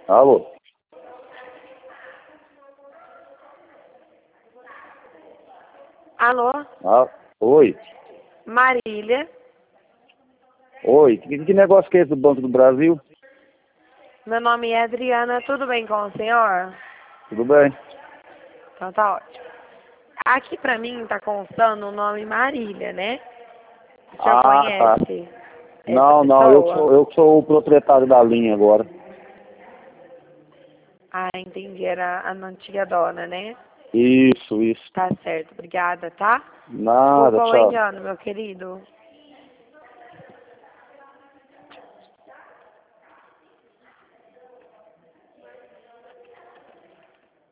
Alô? Alô? Ah, oi. Marília. Oi. Que negócio que é esse do Banco do Brasil? Meu nome é Adriana. Tudo bem com o senhor? Tudo bem? Então tá ótimo. Aqui pra mim tá constando o nome Marília, né? O senhor Ah, tá. conhece essa Não, pessoa? eu que sou o proprietário da linha agora. Ah, entendi. Era a antiga dona, né? Isso. Tá certo. Obrigada, tá? Nada, Desculpa o tchau. engano, meu querido.